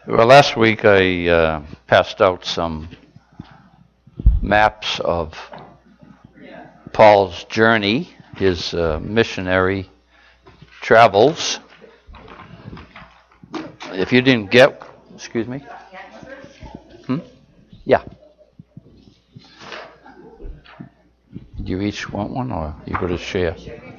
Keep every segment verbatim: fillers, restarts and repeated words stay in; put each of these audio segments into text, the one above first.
Well, last week I uh, passed out some maps of Paul's journey, his uh, missionary travels. If you didn't get, excuse me? Hmm? Yeah. Do you each want one, or you go to share?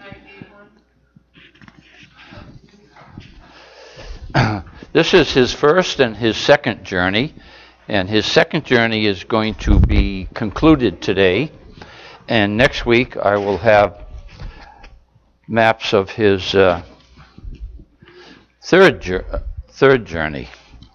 This is his first and his second journey, and his second journey is going to be concluded today, and next week I will have maps of his uh, third jour- third journey.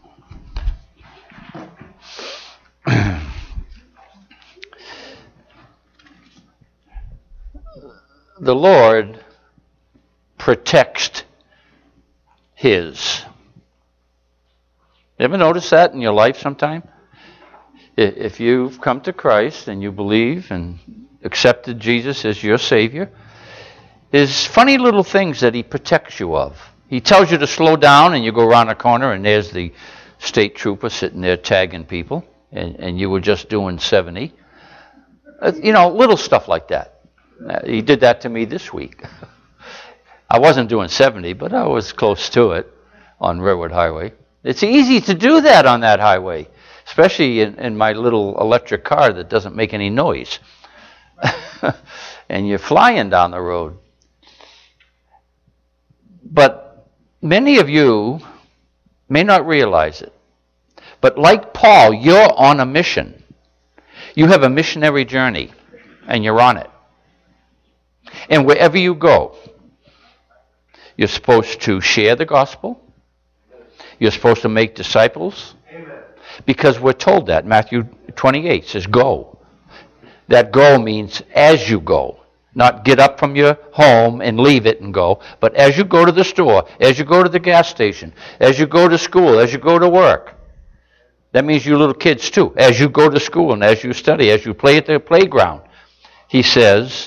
The Lord protects his. You ever notice that in your life sometime? If you've come to Christ and you believe and accepted Jesus as your Savior, there's funny little things that He protects you of. He tells you to slow down and you go around a corner and there's the state trooper sitting there tagging people and, and you were just doing seventy. Uh, you know, little stuff like that. Uh, he did that to me this week. I wasn't doing seventy, but I was close to it on Redwood Highway. It's easy to do that on that highway, especially in, in my little electric car that doesn't make any noise. And you're flying down the road. But many of you may not realize it. But like Paul, you're on a mission. You have a missionary journey, and you're on it. And wherever you go, you're supposed to share the gospel. You're supposed to make disciples. Amen. Because we're told that. Matthew twenty-eight says, go. That go means as you go. Not get up from your home and leave it and go. But as you go to the store, as you go to the gas station, as you go to school, as you go to work. That means you little kids too. As you go to school and as you study, as you play at the playground. He says,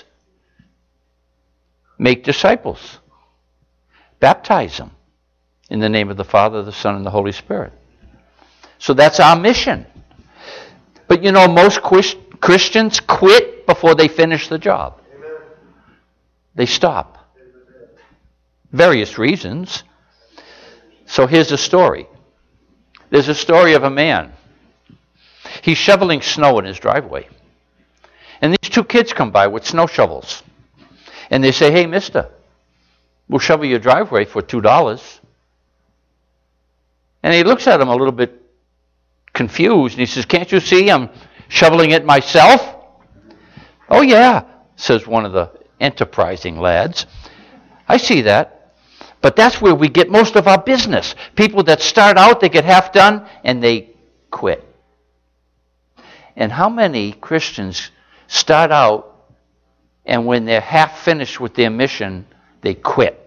make disciples. Baptize them. In the name of the Father, the Son, and the Holy Spirit. So that's our mission. But you know, most Christians quit before they finish the job. Amen. They stop. Amen. Various reasons. So here's a story. There's a story of a man. He's shoveling snow in his driveway. And these two kids come by with snow shovels. And they say, hey, mister, we'll shovel your driveway for two dollars. And he looks at him a little bit confused, and he says, can't you see I'm shoveling it myself? Oh, yeah, says one of the enterprising lads. I see that. But that's where we get most of our business. People that start out, they get half done, and they quit. And how many Christians start out, and when they're half finished with their mission, they quit?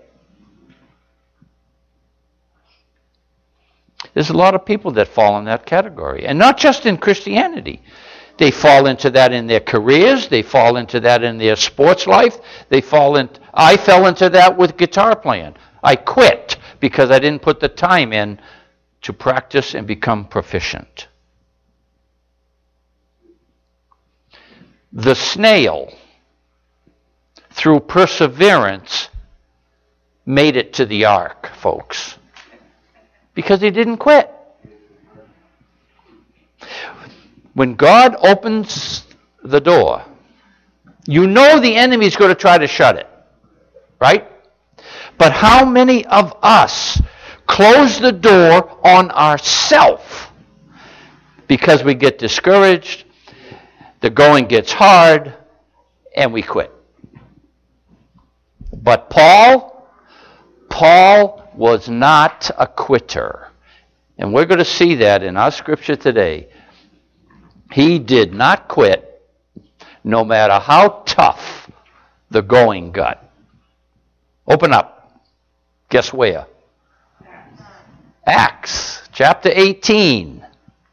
There's a lot of people that fall in that category. And not just in Christianity. They fall into that in their careers. They fall into that in their sports life. They fall in. I fell into that with guitar playing. I quit because I didn't put the time in to practice and become proficient. The snail, through perseverance, made it to the ark, folks. Because he didn't quit. When God opens the door, you know the enemy's going to try to shut it. Right? But how many of us close the door on ourselves because we get discouraged, the going gets hard, and we quit? But Paul, Paul was not a quitter. And we're going to see that in our scripture today. He did not quit, no matter how tough the going got. Open up. Guess where? Acts, chapter eighteen.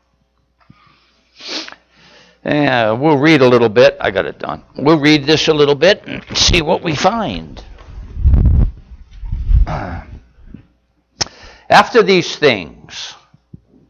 Yeah, we'll read a little bit. I got it done. We'll read this a little bit and see what we find. After these things,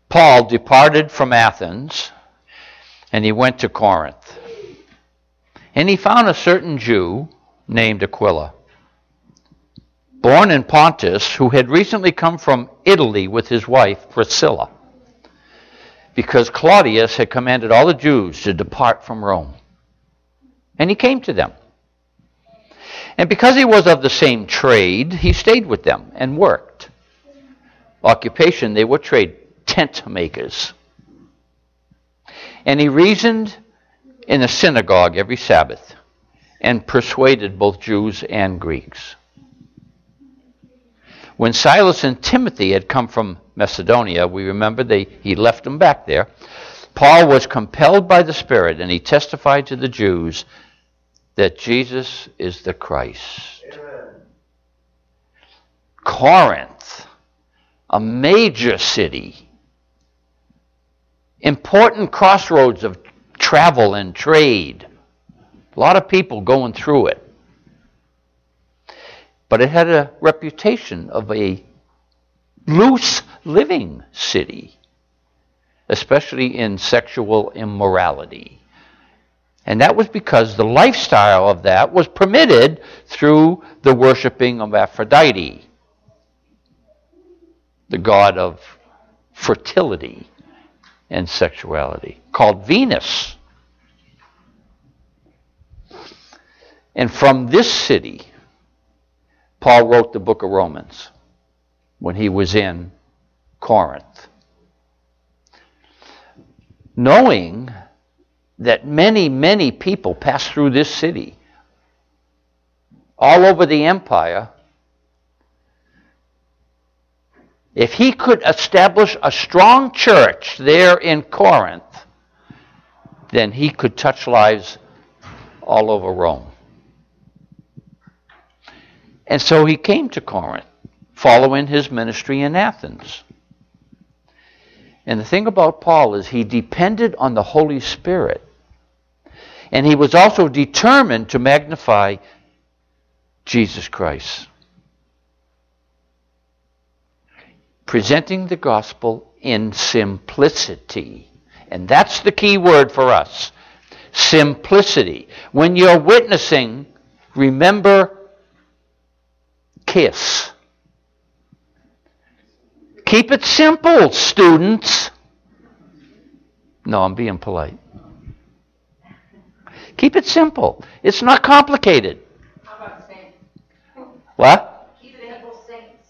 Paul departed from Athens, and he went to Corinth. And he found a certain Jew named Aquila, born in Pontus, who had recently come from Italy with his wife Priscilla, because Claudius had commanded all the Jews to depart from Rome. And he came to them. And because he was of the same trade, he stayed with them and worked. Occupation, they were trade tent makers. And he reasoned in the synagogue every Sabbath and persuaded both Jews and Greeks. When Silas and Timothy had come from Macedonia, we remember they, he left them back there, Paul was compelled by the Spirit, and he testified to the Jews that Jesus is the Christ. Amen. Corinth, a major city, important crossroads of travel and trade. A lot of people going through it. But it had a reputation of a loose living city, especially in sexual immorality. And that was because the lifestyle of that was permitted through the worshiping of Aphrodite, the god of fertility and sexuality, called Venus. And from this city, Paul wrote the book of Romans when he was in Corinth, knowing that many, many people passed through this city all over the empire. If he could establish a strong church there in Corinth, then he could touch lives all over Rome. And so he came to Corinth, following his ministry in Athens. And the thing about Paul is he depended on the Holy Spirit. And he was also determined to magnify Jesus Christ, presenting the gospel in simplicity. And that's the key word for us. Simplicity. When you're witnessing, remember KISS. Keep it simple, students. No, I'm being polite. Keep it simple. It's not complicated. How about saints? What? Keep it simple, saints.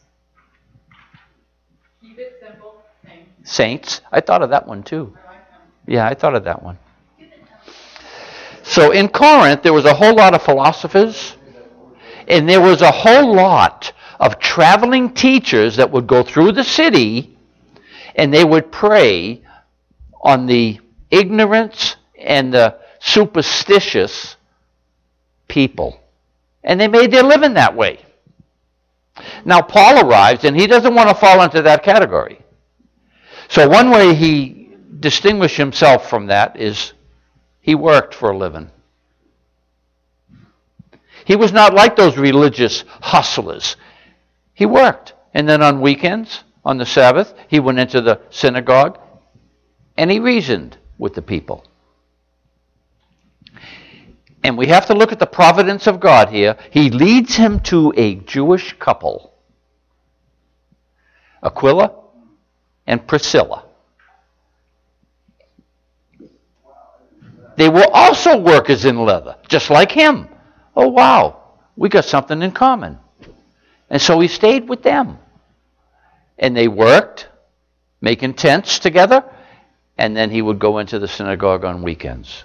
Keep it simple, saints. Saints. I thought of that one too. I like them. Yeah, I thought of that one. So in Corinth, there was a whole lot of philosophers, and there was a whole lot of traveling teachers that would go through the city, and they would prey on the ignorance and the superstitious people. And they made their living that way. Now Paul arrives, and he doesn't want to fall into that category. So one way he distinguished himself from that is he worked for a living. He was not like those religious hustlers. He worked. And then on weekends, on the Sabbath, he went into the synagogue and he reasoned with the people. And we have to look at the providence of God here. He leads him to a Jewish couple, Aquila and Priscilla. They were also workers in leather, just like him. Oh, wow, we got something in common. And so he stayed with them. And they worked, making tents together, and then he would go into the synagogue on weekends.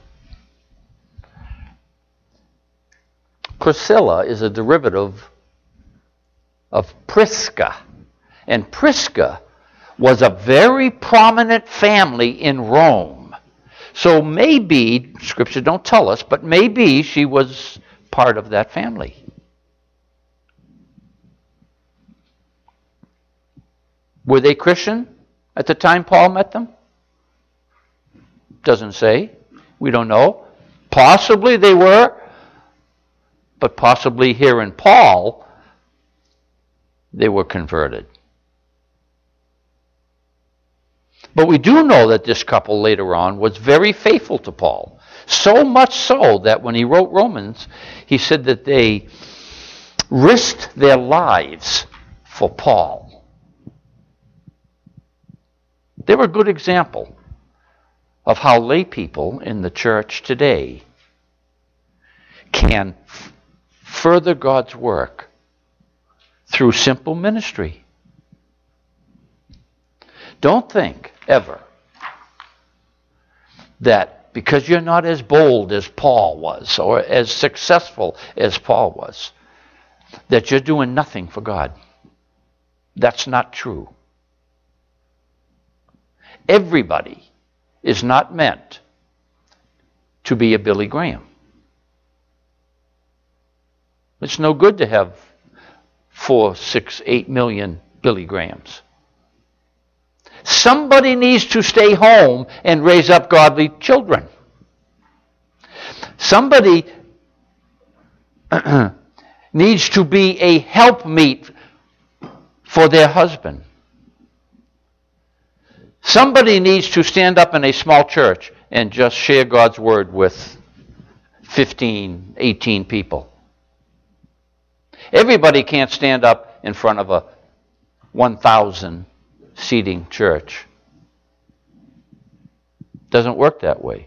Priscilla is a derivative of Prisca. And Prisca was a very prominent family in Rome. So maybe, Scripture don't tell us, but maybe she was part of that family. Were they Christian at the time Paul met them? Doesn't say. We don't know. Possibly they were, but possibly here in Paul, they were converted. But we do know that this couple later on was very faithful to Paul. So much so that when he wrote Romans, he said that they risked their lives for Paul. They were a good example of how lay people in the church today can f- further God's work through simple ministry. Don't think ever that because you're not as bold as Paul was or as successful as Paul was, that you're doing nothing for God. That's not true. Everybody is not meant to be a Billy Graham. It's no good to have four, six, eight million Billy Grahams. Somebody needs to stay home and raise up godly children. Somebody needs to be a helpmeet for their husband. Somebody needs to stand up in a small church and just share God's word with fifteen, eighteen people. Everybody can't stand up in front of a one thousand seating church. Doesn't work that way.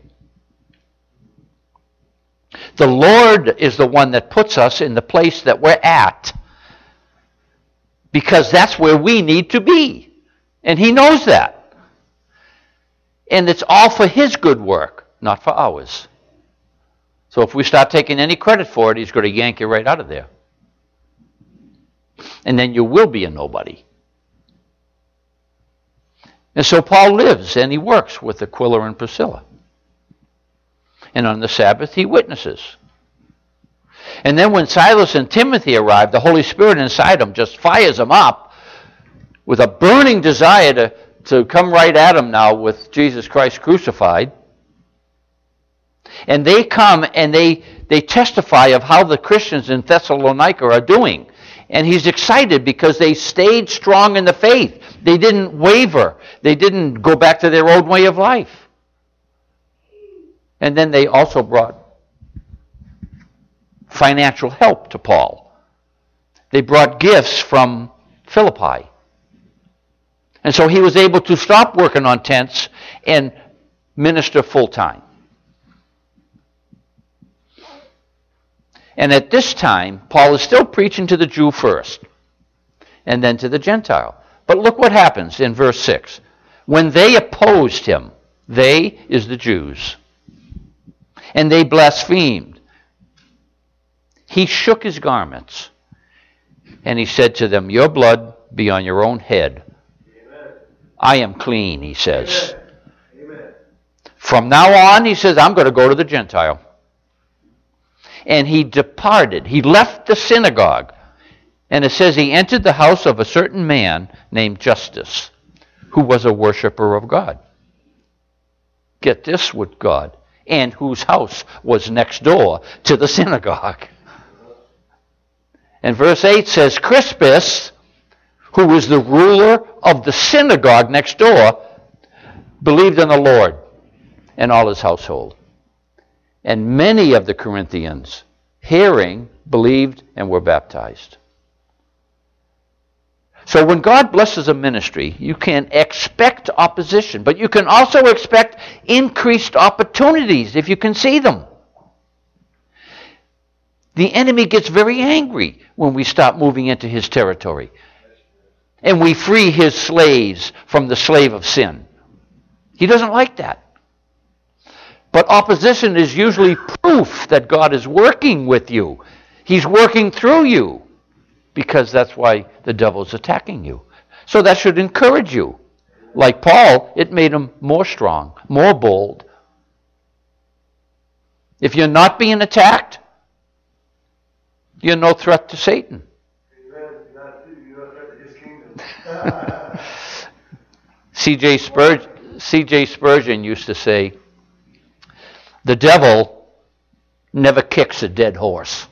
The Lord is the one that puts us in the place that we're at, because that's where we need to be. And He knows that. And it's all for His good work, not for ours. So if we start taking any credit for it, He's going to yank you right out of there. And then you will be a nobody. And so Paul lives and he works with Aquila and Priscilla. And on the Sabbath he witnesses. And then when Silas and Timothy arrive, the Holy Spirit inside them just fires them up with a burning desire to, to come right at them now with Jesus Christ crucified. And they come and they, they testify of how the Christians in Thessalonica are doing. And he's excited because they stayed strong in the faith. They didn't waver. They didn't go back to their old way of life. And then they also brought financial help to Paul. They brought gifts from Philippi. And so he was able to stop working on tents and minister full time. And at this time, Paul is still preaching to the Jew first, and then to the Gentile. But look what happens in verse six. When they opposed him, they is the Jews, and they blasphemed, he shook his garments, and he said to them, your blood be on your own head. Amen. I am clean, he says. Amen. From now on, he says, I'm going to go to the Gentile. And he departed. He left the synagogue. And it says he entered the house of a certain man named Justus, who was a worshiper of God. Get this with God. And whose house was next door to the synagogue. And verse eight says, Crispus, who was the ruler of the synagogue next door, believed in the Lord and all his household. And many of the Corinthians, hearing, believed and were baptized. So when God blesses a ministry, you can expect opposition, but you can also expect increased opportunities if you can see them. The enemy gets very angry when we stop moving into his territory. And we free his slaves from the slave of sin. He doesn't like that. But opposition is usually proof that God is working with you. He's working through you, because that's why the devil's attacking you. So that should encourage you. Like Paul, it made him more strong, more bold. If you're not being attacked, you're no threat to Satan. C J Spurgeon, C J Spurgeon used to say, the devil never kicks a dead horse.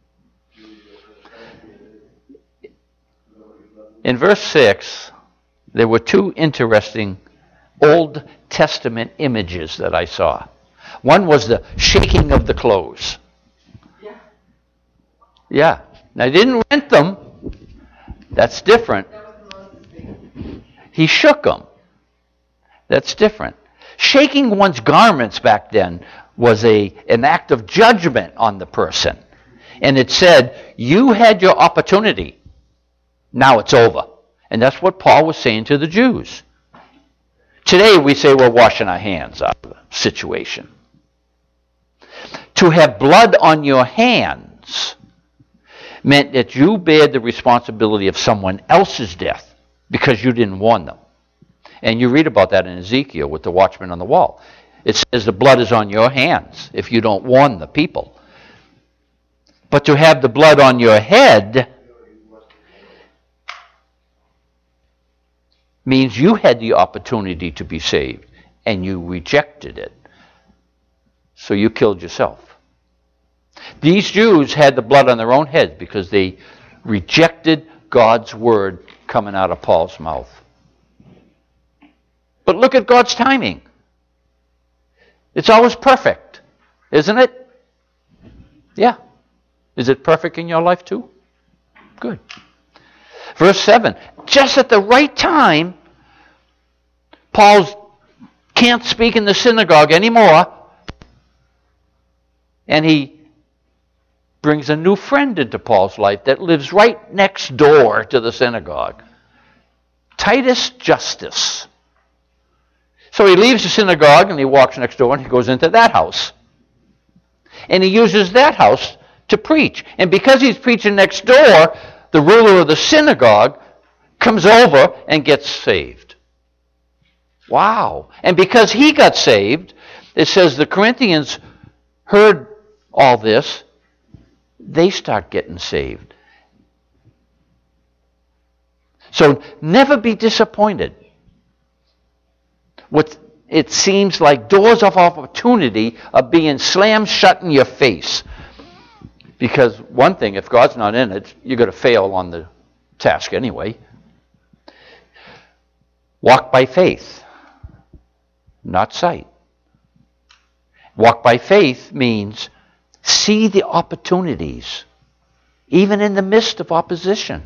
In verse six, there were two interesting Old Testament images that I saw. One was the shaking of the clothes. Yeah. Yeah. Now, he didn't rent them. That's different. That was the Moses thing. He shook them. That's different. Shaking one's garments back then was a an act of judgment on the person. And it said, you had your opportunity. Now it's over. And that's what Paul was saying to the Jews. Today we say we're washing our hands out of the situation. To have blood on your hands meant that you bared the responsibility of someone else's death because you didn't warn them. And you read about that in Ezekiel with the watchman on the wall. It says the blood is on your hands if you don't warn the people. But to have the blood on your head means you had the opportunity to be saved and you rejected it. So you killed yourself. These Jews had the blood on their own heads because they rejected God's word coming out of Paul's mouth. But look at God's timing. It's always perfect, isn't it? Yeah. Is it perfect in your life too? Good. Verse seven. Just at the right time, Paul can't speak in the synagogue anymore, and he brings a new friend into Paul's life that lives right next door to the synagogue. Titus Justus. So he leaves the synagogue and he walks next door and he goes into that house. And he uses that house to preach. And because he's preaching next door, the ruler of the synagogue comes over and gets saved. Wow. And because he got saved, it says the Corinthians heard all this, they start getting saved. So never be disappointed. What it seems like doors of opportunity are being slammed shut in your face. Because one thing, if God's not in it, you're going to fail on the task anyway. Walk by faith, not sight. Walk by faith means see the opportunities, even in the midst of opposition.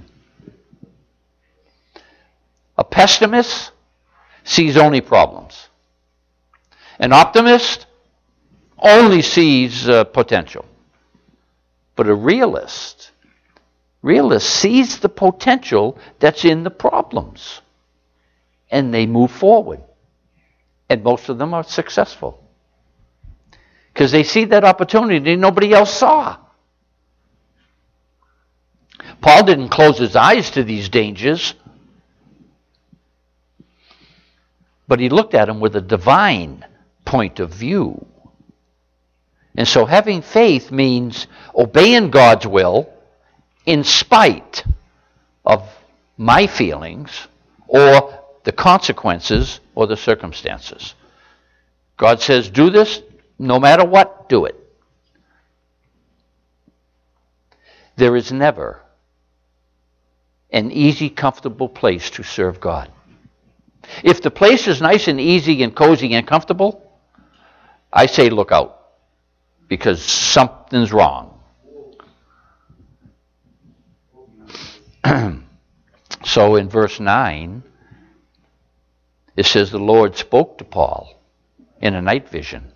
A pessimist sees only problems. An optimist only sees uh, potential. But a realist, realist sees the potential that's in the problems. And they move forward. And most of them are successful. Because they see that opportunity nobody else saw. Paul didn't close his eyes to these dangers. But he looked at them with a divine point of view. And so having faith means obeying God's will in spite of my feelings or the consequences or the circumstances. God says, do this, no matter what, do it. There is never an easy, comfortable place to serve God. If the place is nice and easy and cozy and comfortable, I say look out. Because something's wrong. So in verse nine, it says the Lord spoke to Paul in a night vision.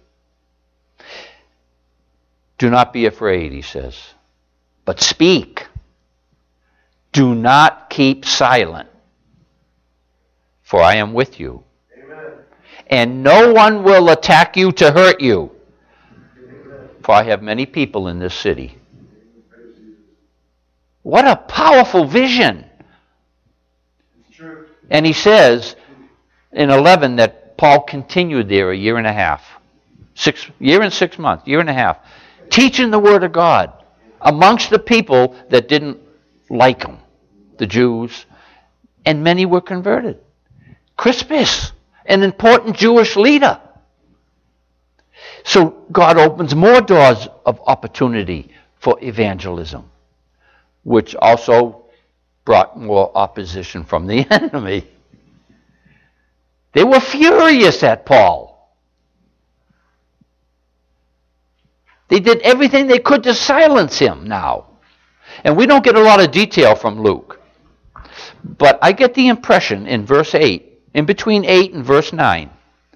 Do not be afraid, he says, but speak. Do not keep silent, for I am with you. Amen. And no one will attack you to hurt you. For I have many people in this city. What a powerful vision. And he says in eleven that Paul continued there a year and a half. Six year and six months, year and a half. Teaching the word of God amongst the people that didn't like him. The Jews. And many were converted. Crispus, an important Jewish leader. So God opens more doors of opportunity for evangelism, which also brought more opposition from the enemy. They were furious at Paul. They did everything they could to silence him now. And we don't get a lot of detail from Luke. But I get the impression in verse eight, in between eight and verse nine.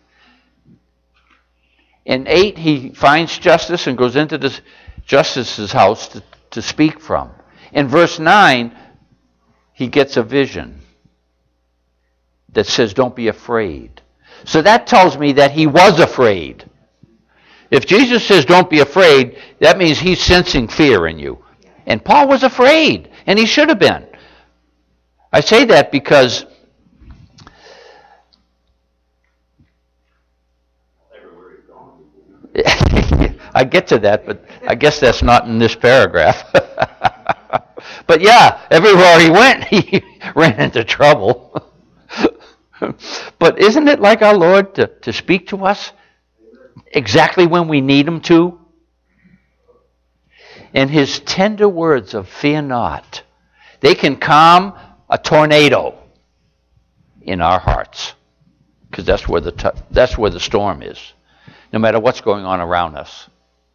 In eight, he finds Justus and goes into the Justus's house to, to speak from. In verse nine, he gets a vision that says, don't be afraid. So that tells me that he was afraid. If Jesus says, don't be afraid, that means he's sensing fear in you. And Paul was afraid, and he should have been. I say that because I get to that, but I guess that's not in this paragraph. But yeah, everywhere he went, he ran into trouble. But isn't it like our Lord to, to speak to us exactly when we need him to? And his tender words of fear not, they can calm a tornado in our hearts, because that's where the t- that's where the storm is, no matter what's going on around us.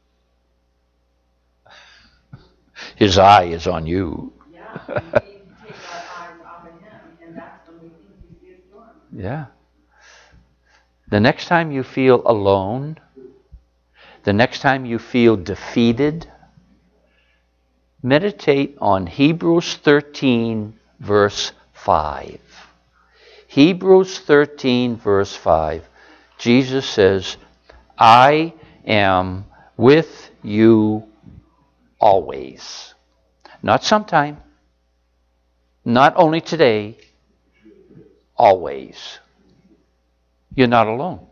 His eye is on you. Yeah, we need to take our eyes off of him, and that's when we think we see a storm. Yeah. The next time you feel alone, the next time you feel defeated, meditate on Hebrews thirteen, verse five. Hebrews thirteen, verse five. Jesus says, I am with you always. Not sometime. Not only today. Always. You're not alone.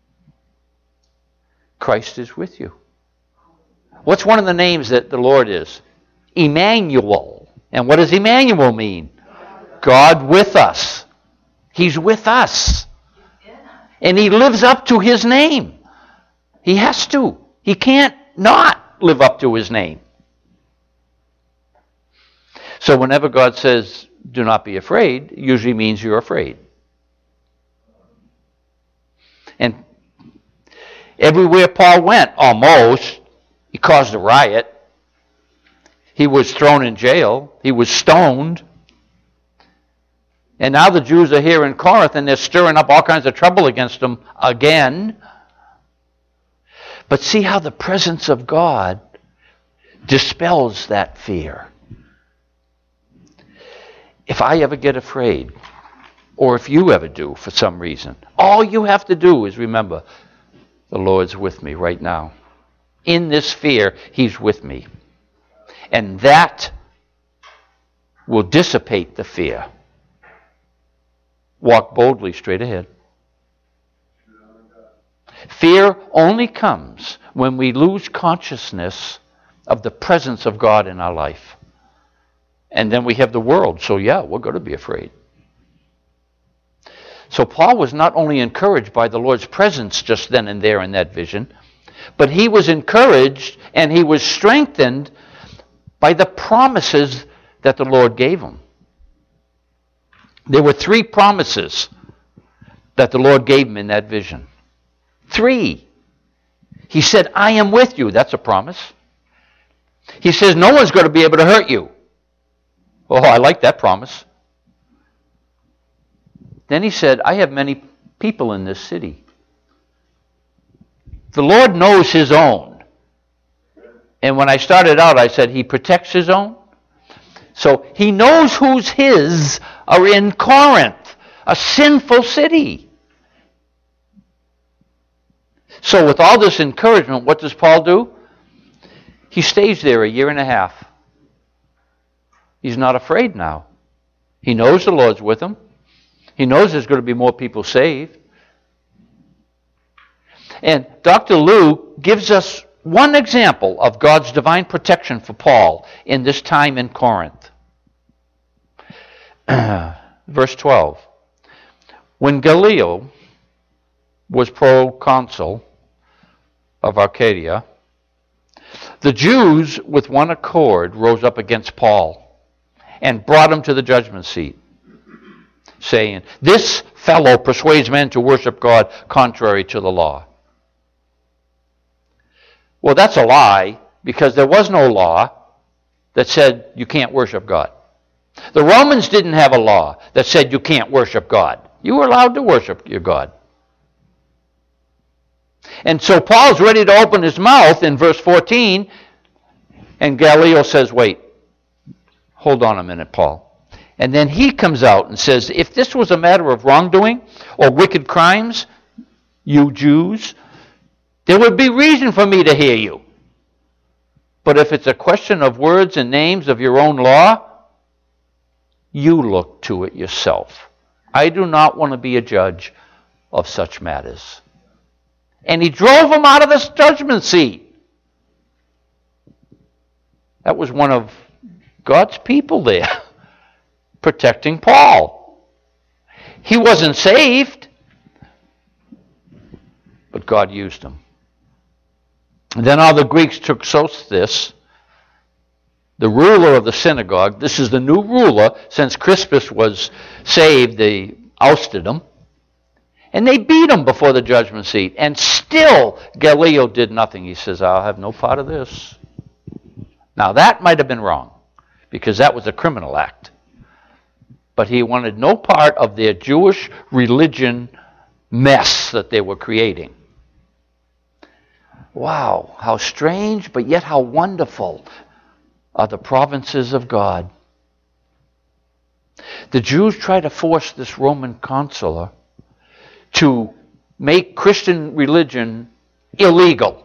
Christ is with you. What's one of the names that the Lord is? Emmanuel. And what does Emmanuel mean? God with us. He's with us. And he lives up to his name. He has to. He can't not live up to his name. So whenever God says, do not be afraid, it usually means you're afraid. And everywhere Paul went, almost, he caused a riot. He was thrown in jail. He was stoned. And now the Jews are here in Corinth and they're stirring up all kinds of trouble against him again. But see how the presence of God dispels that fear. If I ever get afraid, or if you ever do for some reason, all you have to do is remember, the Lord's with me right now. In this fear, he's with me. And that will dissipate the fear. Walk boldly straight ahead. Fear only comes when we lose consciousness of the presence of God in our life. And then we have the world, so yeah, we're going to be afraid. So Paul was not only encouraged by the Lord's presence just then and there in that vision, but he was encouraged and he was strengthened by the promises that the Lord gave him. There were three promises that the Lord gave him in that vision. Three. He said, I am with you. That's a promise. He says, no one's going to be able to hurt you. Oh, I like that promise. Then he said, I have many people in this city. The Lord knows his own. And when I started out, I said he protects his own. So he knows who's his are in Corinth, a sinful city. So with all this encouragement, what does Paul do? He stays there a year and a half. He's not afraid now. He knows the Lord's with him. He knows there's going to be more people saved. And Doctor Lou gives us one example of God's divine protection for Paul in this time in Corinth. Verse twelve. When Gallio was proconsul of Arcadia, the Jews with one accord rose up against Paul and brought him to the judgment seat. saying, this fellow persuades men to worship God contrary to the law. Well, that's a lie, because there was no law that said you can't worship God. The Romans didn't have a law that said you can't worship God. You were allowed to worship your God. And so Paul's ready to open his mouth in verse fourteen, and Gallio says, wait, hold on a minute, Paul. And then he comes out and says, if this was a matter of wrongdoing or wicked crimes, you Jews, there would be reason for me to hear you. But if it's a question of words and names of your own law, you look to it yourself. I do not want to be a judge of such matters. And he drove him out of the judgment seat. That was one of God's people there, protecting Paul. He wasn't saved, but God used him. And then all the Greeks took Sosthenes, the ruler of the synagogue. This is the new ruler. Since Crispus was saved, they ousted him. And they beat him before the judgment seat. And still, Gallio did nothing. He says, I'll have no part of this. Now, that might have been wrong, because that was a criminal act. But he wanted no part of their Jewish religion mess that they were creating. Wow, how strange, but yet how wonderful are the provinces of God. The Jews tried to force this Roman consular to make Christian religion illegal.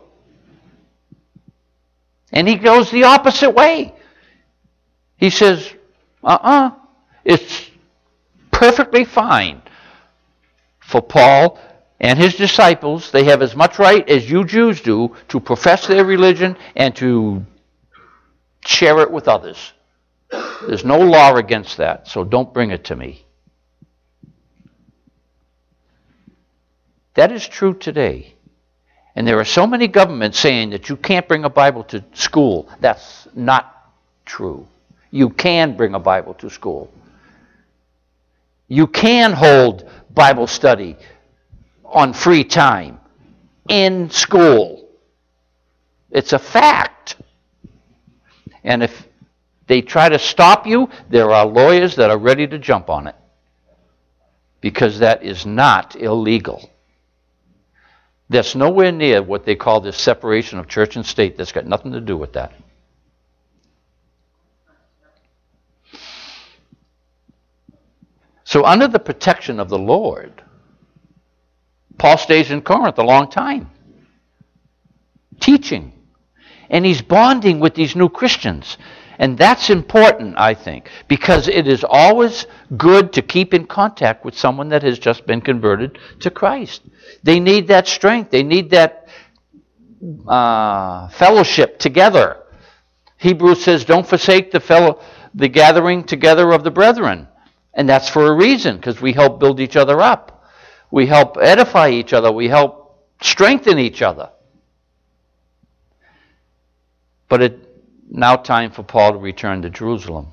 And he goes the opposite way. He says, uh-uh, it's perfectly fine for Paul and his disciples. They have as much right as you Jews do to profess their religion and to share it with others. There's no law against that, so don't bring it to me. That is true today. And there are so many governments saying that you can't bring a Bible to school. That's not true. You can bring a Bible to school. You can hold Bible study on free time in school. It's a fact. And if they try to stop you, there are lawyers that are ready to jump on it, because that is not illegal. That's nowhere near what they call this separation of church and state. That's got nothing to do with that. So under the protection of the Lord, Paul stays in Corinth a long time, teaching. And he's bonding with these new Christians. And that's important, I think, because it is always good to keep in contact with someone that has just been converted to Christ. They need that strength. They need that uh, fellowship together. Hebrews says, don't forsake the fellow, the gathering together of the brethren. And that's for a reason, because we help build each other up. We help edify each other. We help strengthen each other. But it now time for Paul to return to Jerusalem.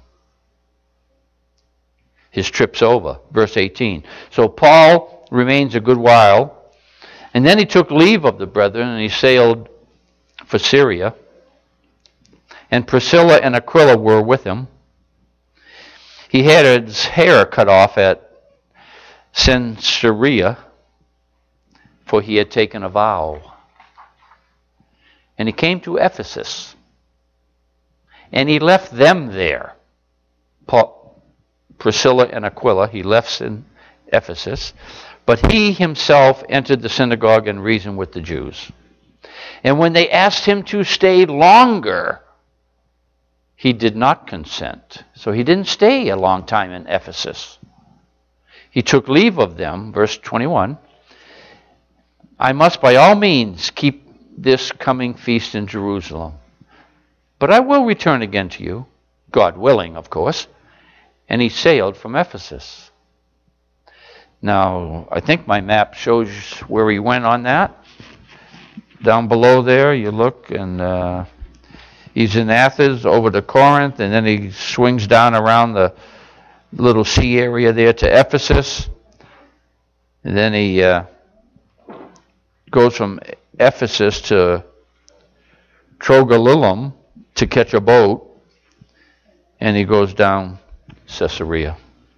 His trip's over. Verse eighteen. So Paul remains a good while, and then he took leave of the brethren, and he sailed for Syria. And Priscilla and Aquila were with him. He had his hair cut off at Caesarea, for he had taken a vow. And he came to Ephesus. And he left them there. Paul, Priscilla and Aquila, he left in Ephesus. But he himself entered the synagogue and reasoned with the Jews. And when they asked him to stay longer, he did not consent. So he didn't stay a long time in Ephesus. He took leave of them, verse twenty-one. I must by all means keep this coming feast in Jerusalem. But I will return again to you, God willing, of course. And he sailed from Ephesus. Now, I think my map shows where he went on that. Down below there, you look, and uh, he's in Athens, over to Corinth, and then he swings down around the little sea area there to Ephesus. And then he uh, goes from Ephesus to Trogyllium to catch a boat. And he goes down Caesarea.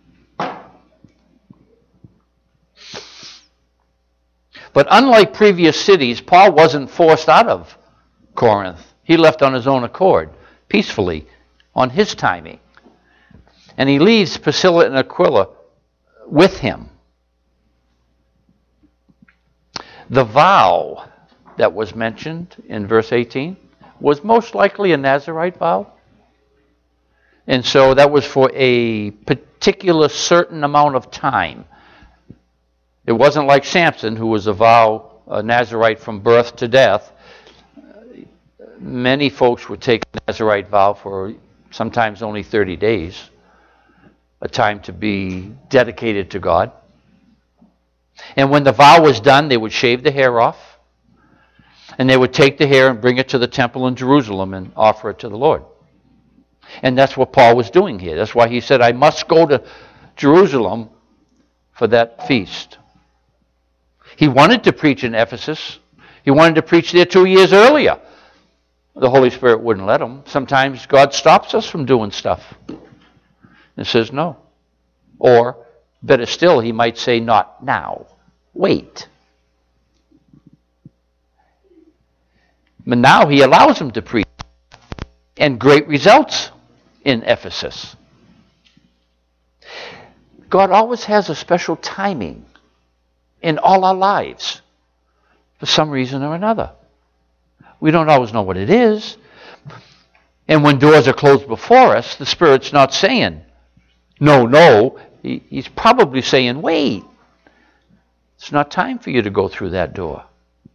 But unlike previous cities, Paul wasn't forced out of Corinth. He left on his own accord, peacefully, on his timing. And he leaves Priscilla and Aquila with him. The vow that was mentioned in verse eighteen was most likely a Nazirite vow. And so that was for a particular certain amount of time. It wasn't like Samson, who was a vow, a Nazirite from birth to death. Many folks would take a Nazirite vow for sometimes only thirty days, a time to be dedicated to God. And when the vow was done, they would shave the hair off, and they would take the hair and bring it to the temple in Jerusalem and offer it to the Lord. And that's what Paul was doing here. That's why he said, I must go to Jerusalem for that feast. He wanted to preach in Ephesus. He wanted to preach there two years earlier. The Holy Spirit wouldn't let him. Sometimes God stops us from doing stuff and says no. Or, better still, he might say, not now. Wait. But now he allows him to preach. And great results in Ephesus. God always has a special timing in all our lives, for some reason or another. We don't always know what it is. And when doors are closed before us, the Spirit's not saying, no, no. He, he's probably saying, wait. It's not time for you to go through that door.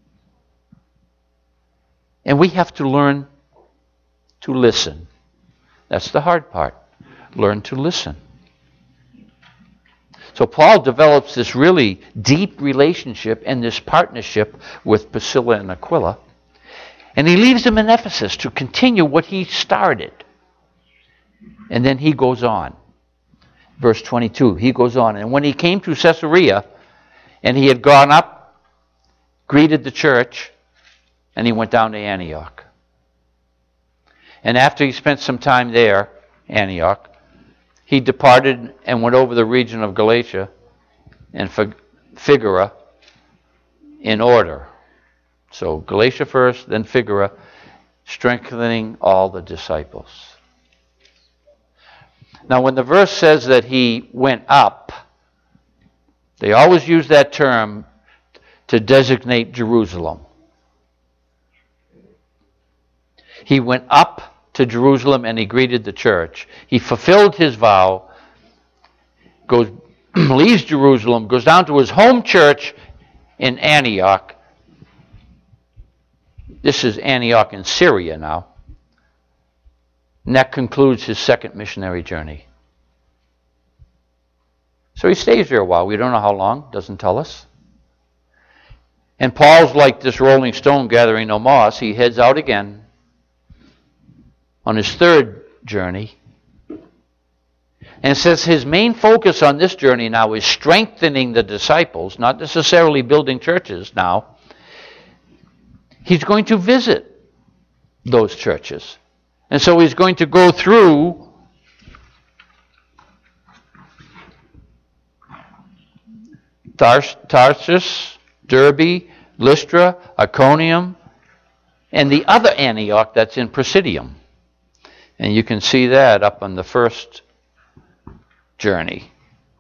And we have to learn to listen. That's the hard part. Learn to listen. So Paul develops this really deep relationship and this partnership with Priscilla and Aquila. And he leaves them in Ephesus to continue what he started. And then he goes on. Verse twenty-two, he goes on. And when he came to Caesarea, and he had gone up, greeted the church, and he went down to Antioch. And after he spent some time there, Antioch, he departed and went over the region of Galatia and Phrygia in order. So Galatia first, then Phrygia, strengthening all the disciples. Now when the verse says that he went up, they always use that term to designate Jerusalem. He went up to Jerusalem and he greeted the church. He fulfilled his vow, goes, leaves Jerusalem, goes down to his home church in Antioch. This is Antioch in Syria now. And that concludes his second missionary journey. So he stays there a while. We don't know how long. Doesn't tell us. And Paul's like this rolling stone gathering no moss. He heads out again on his third journey. And says his main focus on this journey now is strengthening the disciples, not necessarily building churches now. He's going to visit those churches. And so he's going to go through Tars- Tarsus, Derbe, Lystra, Iconium, and the other Antioch that's in Pisidium. And you can see that up on the first journey.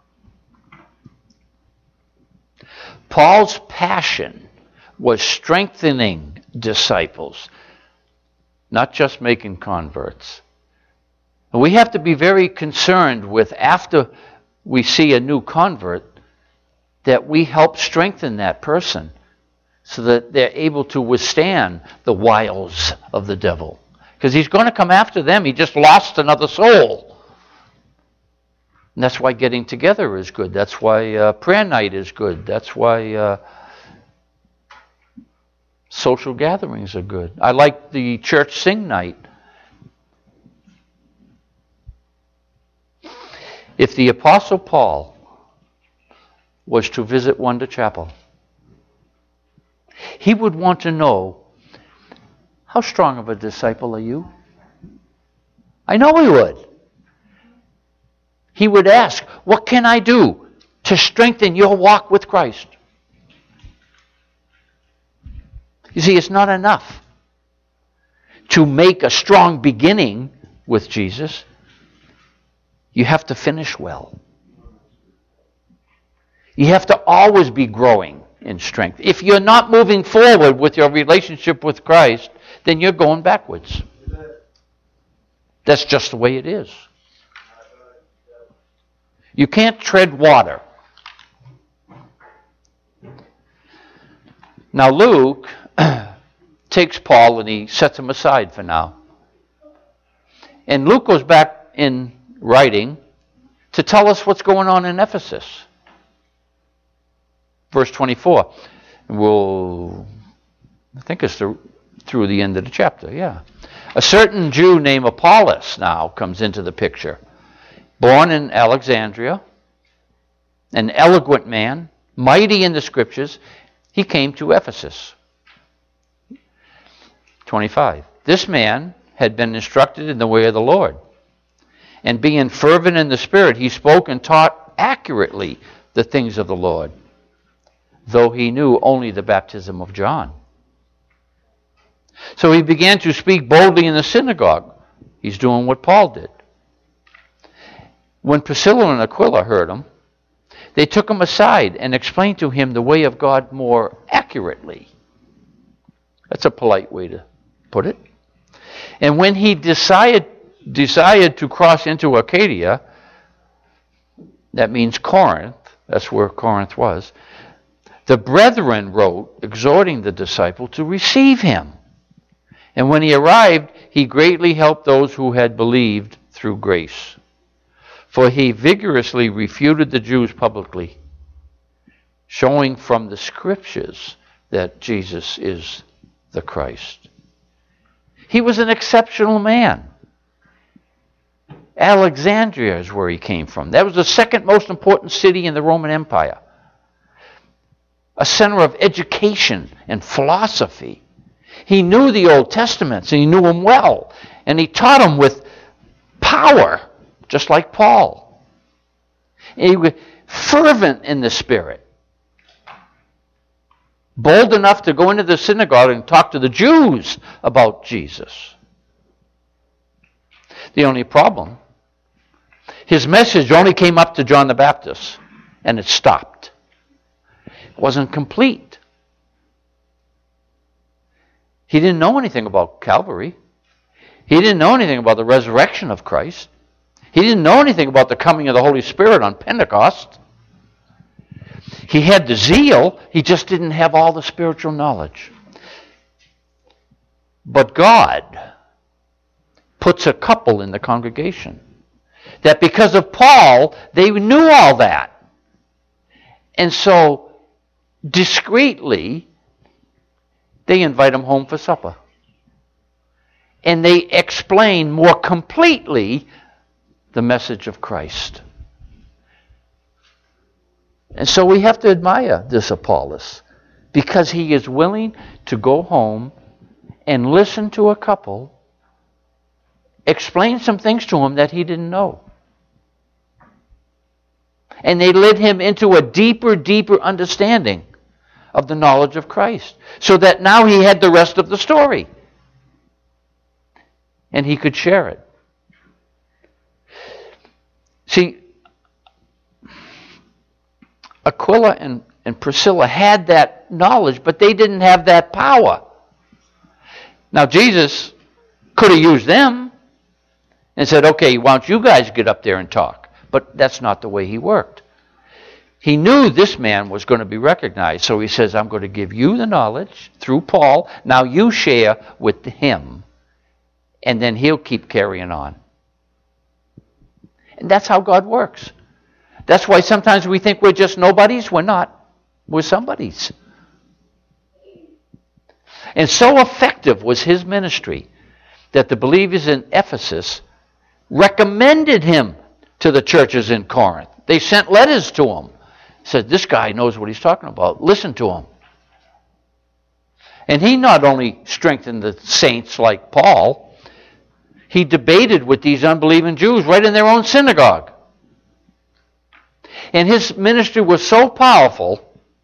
Paul's passion was strengthening disciples, not just making converts. We have to be very concerned with, after we see a new convert, that we help strengthen that person so that they're able to withstand the wiles of the devil. Because he's going to come after them. He just lost another soul. And that's why getting together is good. That's why uh, prayer night is good. That's why uh, social gatherings are good. I like the church sing night. If the Apostle Paul was to visit Wonder Chapel, he would want to know, how strong of a disciple are you? I know he would. He would ask, what can I do to strengthen your walk with Christ? You see, it's not enough to make a strong beginning with Jesus. You have to finish well. You have to always be growing in strength. If you're not moving forward with your relationship with Christ, then you're going backwards. That's just the way it is. You can't tread water. Now Luke takes Paul and he sets him aside for now. And Luke goes back in writing to tell us what's going on in Ephesus. Verse twenty-four. We'll, I think it's the, through the end of the chapter, yeah. A certain Jew named Apollos now comes into the picture. Born in Alexandria, an eloquent man, mighty in the scriptures, he came to Ephesus. twenty-five. This man had been instructed in the way of the Lord, and being fervent in the Spirit, he spoke and taught accurately the things of the Lord, though he knew only the baptism of John. So he began to speak boldly in the synagogue. He's doing what Paul did. When Priscilla and Aquila heard him, they took him aside and explained to him the way of God more accurately. That's a polite way to put it. And when he decided, decided to cross into Arcadia, that means Corinth, that's where Corinth was, the brethren wrote, exhorting the disciple to receive him. And when he arrived, he greatly helped those who had believed through grace. For he vigorously refuted the Jews publicly, showing from the scriptures that Jesus is the Christ. He was an exceptional man. Alexandria is where he came from. That was the second most important city in the Roman Empire. A center of education and philosophy. He knew the Old Testaments, and he knew them well. And he taught them with power, just like Paul. And he was fervent in the Spirit. Bold enough to go into the synagogue and talk to the Jews about Jesus. The only problem, his message only came up to John the Baptist, and it stopped. It wasn't complete. He didn't know anything about Calvary. He didn't know anything about the resurrection of Christ. He didn't know anything about the coming of the Holy Spirit on Pentecost. He had the zeal, he just didn't have all the spiritual knowledge. But God puts a couple in the congregation that because of Paul, they knew all that. And so, discreetly, they invite him home for supper. And they explain more completely the message of Christ. And so we have to admire this Apollos because he is willing to go home and listen to a couple explain some things to him that he didn't know. And they led him into a deeper, deeper understanding of the knowledge of Christ. So that now he had the rest of the story. And he could share it. See, Aquila and, and Priscilla had that knowledge, but they didn't have that power. Now, Jesus could have used them and said, okay, why don't you guys get up there and talk? But that's not the way he worked. He knew this man was going to be recognized, so he says, I'm going to give you the knowledge through Paul. Now you share with him, and then he'll keep carrying on. And that's how God works. That's why sometimes we think we're just nobodies. We're not. We're somebodies. And so effective was his ministry that the believers in Ephesus recommended him to the churches in Corinth. They sent letters to him. Said, this guy knows what he's talking about. Listen to him. And he not only strengthened the saints like Paul, he debated with these unbelieving Jews right in their own synagogue. And his ministry was so powerful,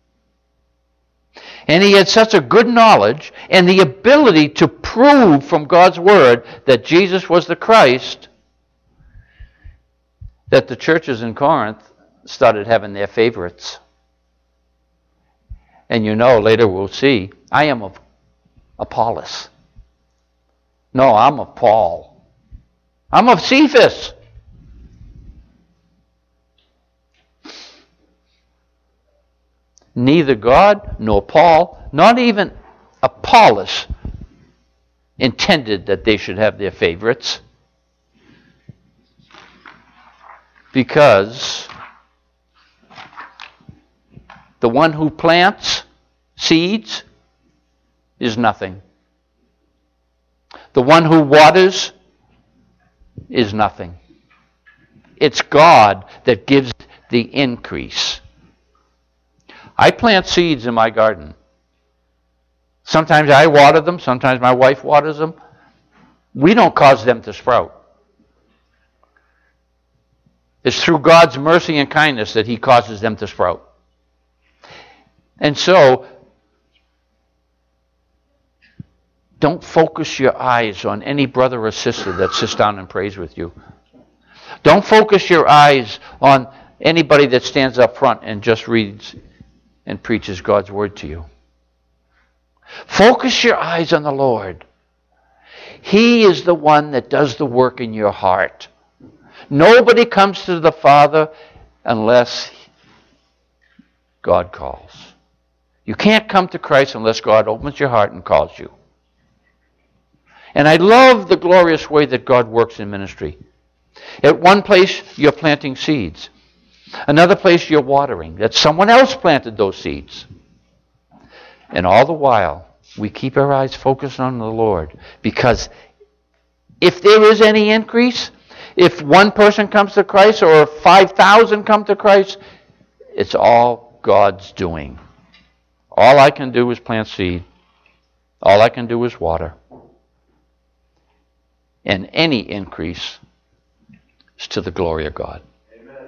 and he had such a good knowledge and the ability to prove from God's word that Jesus was the Christ, that the churches in Corinth started having their favorites. And you know, later we'll see, I am of Apollos. No, I'm of Paul. I'm of Cephas. Neither God nor Paul, not even Apollos, intended that they should have their favorites. Because the one who plants seeds is nothing. The one who waters is nothing. It's God that gives the increase. I plant seeds in my garden. Sometimes I water them, sometimes my wife waters them. We don't cause them to sprout. It's through God's mercy and kindness that He causes them to sprout. And so, don't focus your eyes on any brother or sister that sits down and prays with you. Don't focus your eyes on anybody that stands up front and just reads and preaches God's word to you. Focus your eyes on the Lord. He is the one that does the work in your heart. Nobody comes to the Father unless God calls. You can't come to Christ unless God opens your heart and calls you. And I love the glorious way that God works in ministry. At one place, you're planting seeds. Another place, you're watering. That someone else planted those seeds. And all the while, we keep our eyes focused on the Lord. Because if there is any increase, if one person comes to Christ or if five thousand come to Christ, it's all God's doing. All I can do is plant seed. All I can do is water. And any increase is to the glory of God. Amen.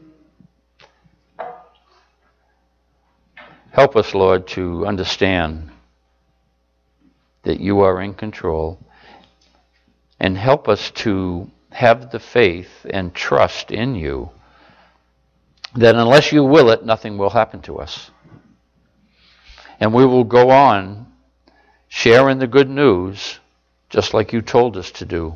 Help us, Lord, to understand that you are in control. And help us to have the faith and trust in you that unless you will it, nothing will happen to us. And we will go on sharing the good news just like you told us to do.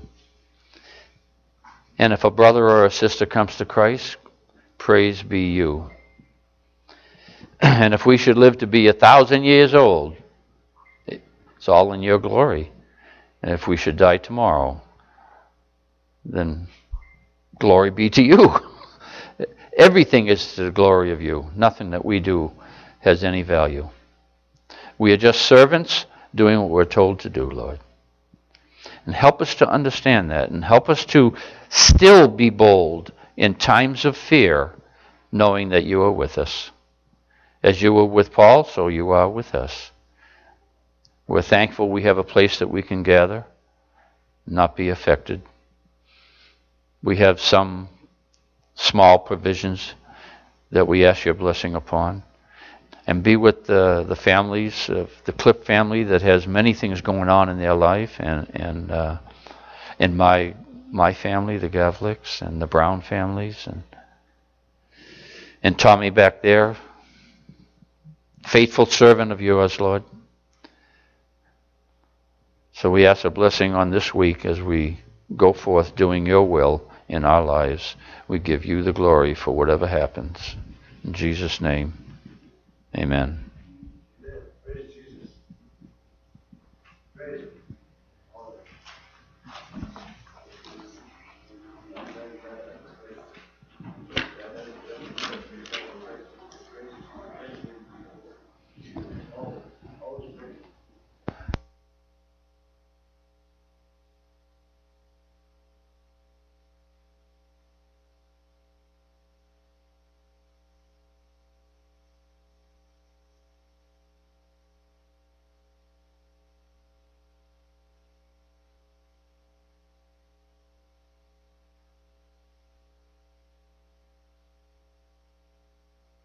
And if a brother or a sister comes to Christ, praise be you. And if we should live to be a thousand years old, it's all in your glory. And if we should die tomorrow, then glory be to you. Everything is to the glory of you. Nothing that we do has any value. We are just servants doing what we're told to do, Lord. And help us to understand that, and help us to still be bold in times of fear, knowing that you are with us. As you were with Paul, so you are with us. We're thankful we have a place that we can gather, not be affected. We have some small provisions that we ask your blessing upon. And be with the, the families, of the Clip family that has many things going on in their life, and and uh, in my my family, the Gavlicks, and the Brown families, and and Tommy back there, faithful servant of yours, Lord. So we ask a blessing on this week as we go forth doing your will in our lives. We give you the glory for whatever happens. In Jesus' name. Amen.